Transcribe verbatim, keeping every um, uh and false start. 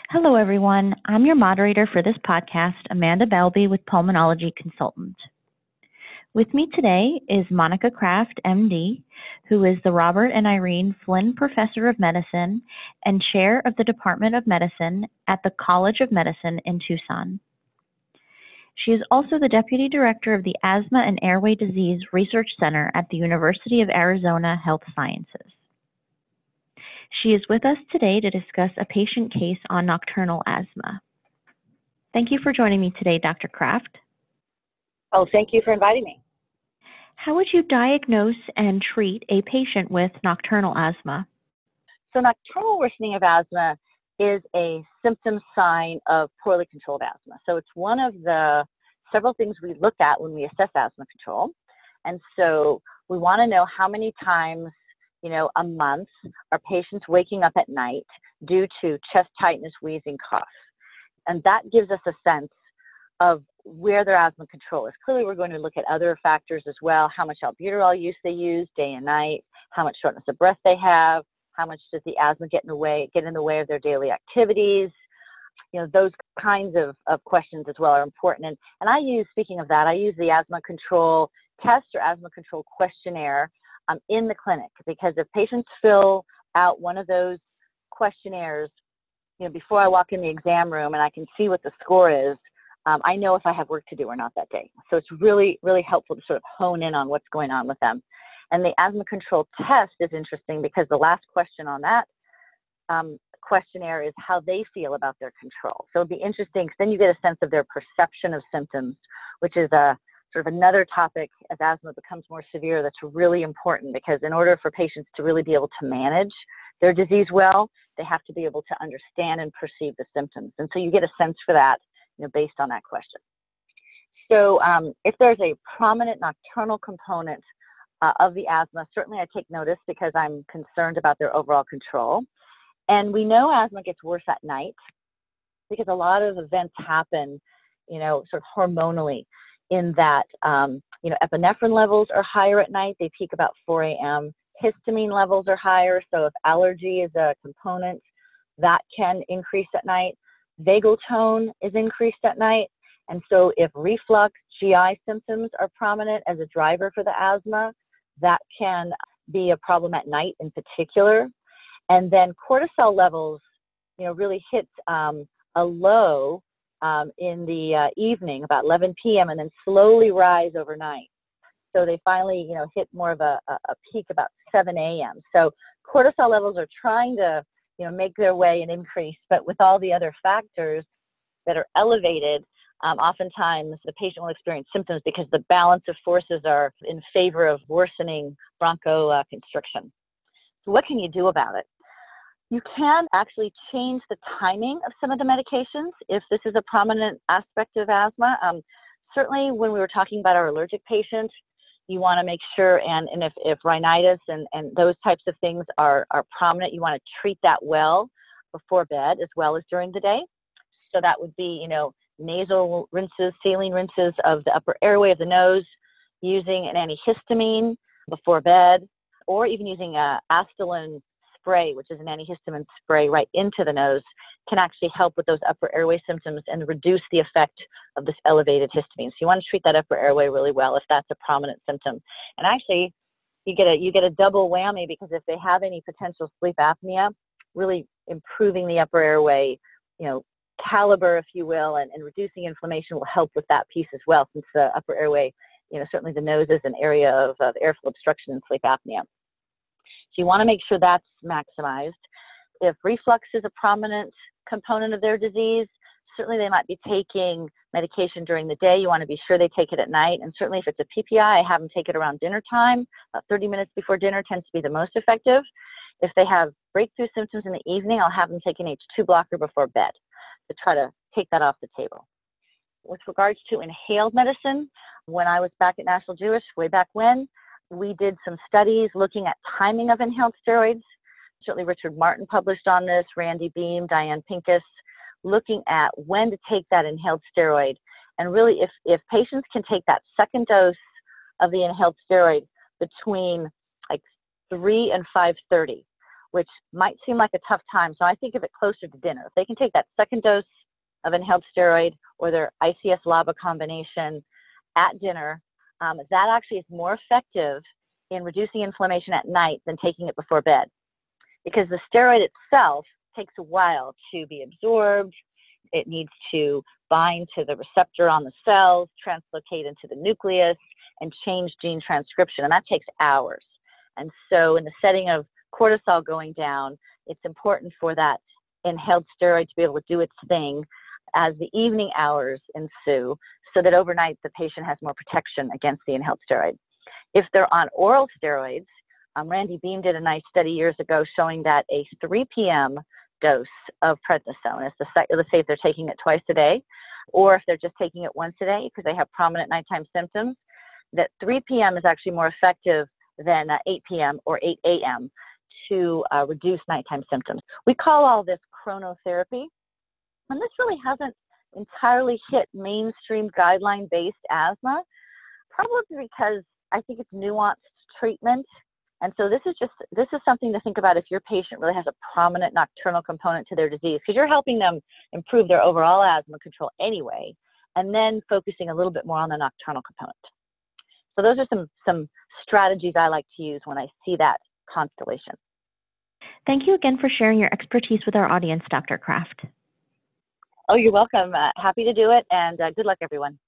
Hello, everyone. I'm your moderator for this podcast, Amanda Belby with Pulmonology Consultant. With me today is Monica Kraft, M D, who is the Robert and Irene Flynn Professor of Medicine and Chair of the Department of Medicine at the College of Medicine in Tucson. She is also the Deputy Director of the Asthma and Airway Disease Research Center at the University of Arizona Health Sciences. She is with us today to discuss a patient case on nocturnal asthma. Thank you for joining me today, Doctor Kraft. Oh, thank you for inviting me. How would you diagnose and treat a patient with nocturnal asthma? So nocturnal worsening of asthma is a symptom sign of poorly controlled asthma. So it's one of the several things we look at when we assess asthma control. And so we want to know how many times, you know, a month are patients waking up at night due to chest tightness, wheezing, cough. And that gives us a sense of where their asthma control is. Clearly, we're going to look at other factors as well, how much albuterol use they use day and night, how much shortness of breath they have, how much does the asthma get in the way, get in the way of their daily activities. You know, those kinds of, of questions as well are important. And, and I use, speaking of that, I use the asthma control test or asthma control questionnaire um, in the clinic, because if patients fill out one of those questionnaires, you know, before I walk in the exam room and I can see what the score is, um, I know if I have work to do or not that day. So it's really, really helpful to sort of hone in on what's going on with them. And the asthma control test is interesting because the last question on that um, questionnaire is how they feel about their control. So it'd be interesting because then you get a sense of their perception of symptoms, which is a sort of another topic as asthma becomes more severe that's really important, because in order for patients to really be able to manage their disease well, they have to be able to understand and perceive the symptoms. And so you get a sense for that, you know, based on that question. So um, if there's a prominent nocturnal component uh, of the asthma, certainly I take notice because I'm concerned about their overall control. And we know asthma gets worse at night because a lot of events happen, you know, sort of hormonally, in that, um, you know, epinephrine levels are higher at night. They peak about four A M Histamine levels are higher. So if allergy is a component, that can increase at night. Vagal tone is increased at night. And so if reflux, G I symptoms are prominent as a driver for the asthma, that can be a problem at night in particular. And then cortisol levels, you know, really hit um, a low um, in the uh, evening, about eleven P M, and then slowly rise overnight. So they finally, you know, hit more of a, a peak about seven A M So cortisol levels are trying to, you know, make their way and increase, but with all the other factors that are elevated, um, oftentimes the patient will experience symptoms because the balance of forces are in favor of worsening bronchoconstriction. So what can you do about it? You can actually change the timing of some of the medications if this is a prominent aspect of asthma. Um, certainly when we were talking about our allergic patients, you want to make sure, and, and if, if rhinitis and, and those types of things are, are prominent, you want to treat that well before bed as well as during the day. So that would be, you know, nasal rinses, saline rinses of the upper airway of the nose, using an antihistamine before bed, or even using a Astelin spray, which is an antihistamine spray right into the nose, can actually help with those upper airway symptoms and reduce the effect of this elevated histamine. So you want to treat that upper airway really well if that's a prominent symptom. And actually, you get a you get a double whammy, because if they have any potential sleep apnea, really improving the upper airway, you know, caliber, if you will, and, and reducing inflammation will help with that piece as well, since the upper airway, you know, certainly the nose is an area of, of airflow obstruction and sleep apnea. So you want to make sure that's maximized. If reflux is a prominent component of their disease, certainly they might be taking medication during the day. You want to be sure they take it at night. And certainly if it's a P P I, I have them take it around dinner time. About thirty minutes before dinner tends to be the most effective. If they have breakthrough symptoms in the evening, I'll have them take an H two blocker before bed to try to take that off the table. With regards to inhaled medicine, when I was back at National Jewish, way back when, we did some studies looking at timing of inhaled steroids. Certainly Richard Martin published on this, Randy Beam, Diane Pincus, looking at when to take that inhaled steroid. And really, if, if patients can take that second dose of the inhaled steroid between like three and five thirty, which might seem like a tough time. So I think of it closer to dinner. If they can take that second dose of inhaled steroid or their I C S-LABA combination at dinner, um, that actually is more effective in reducing inflammation at night than taking it before bed, because the steroid itself takes a while to be absorbed. It needs to bind to the receptor on the cells, translocate into the nucleus, and change gene transcription, and that takes hours. And so in the setting of cortisol going down, it's important for that inhaled steroid to be able to do its thing as the evening hours ensue, so that overnight the patient has more protection against the inhaled steroid. If they're on oral steroids, um, Randy Beam did a nice study years ago showing that a three p m dose of prednisone, is the, let's say if they're taking it twice a day, or if they're just taking it once a day because they have prominent nighttime symptoms, that three p m is actually more effective than uh, eight p m or eight a m to uh, reduce nighttime symptoms. We call all this chronotherapy, and this really hasn't entirely hit mainstream guideline-based asthma, probably because I think it's nuanced treatment. And so this is just, this is something to think about if your patient really has a prominent nocturnal component to their disease, because you're helping them improve their overall asthma control anyway, and then focusing a little bit more on the nocturnal component. So those are some, some strategies I like to use when I see that constellation. Thank you again for sharing your expertise with our audience, Doctor Kraft. Oh, you're welcome. Uh, happy to do it, and uh, good luck, everyone.